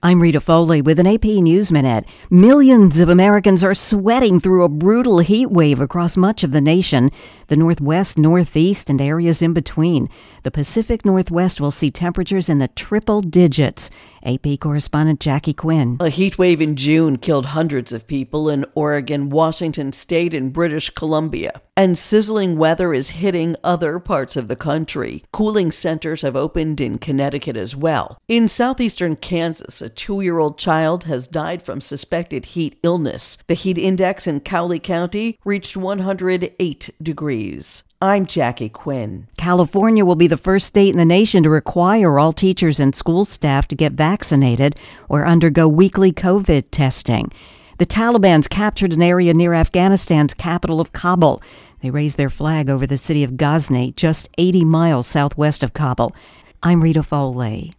I'm Rita Foley with an AP News Minute. Millions of Americans are sweating through a brutal heat wave across much of the nation. The Northwest, Northeast, and areas in between. The Pacific Northwest will see temperatures in the triple digits. AP correspondent Jackie Quinn. A heat wave in June killed hundreds of people in Oregon, Washington State, and British Columbia. And sizzling weather is hitting other parts of the country. Cooling centers have opened in Connecticut as well. In southeastern Kansas, a 2-year-old child has died from suspected heat illness. The heat index in Cowley County reached 108 degrees. I'm Jackie Quinn. California will be the first state in the nation to require all teachers and school staff to get vaccinated or undergo weekly COVID testing. The Taliban's captured an area near Afghanistan's capital of Kabul. They raised their flag over the city of Ghazni, just 80 miles southwest of Kabul. I'm Rita Foley.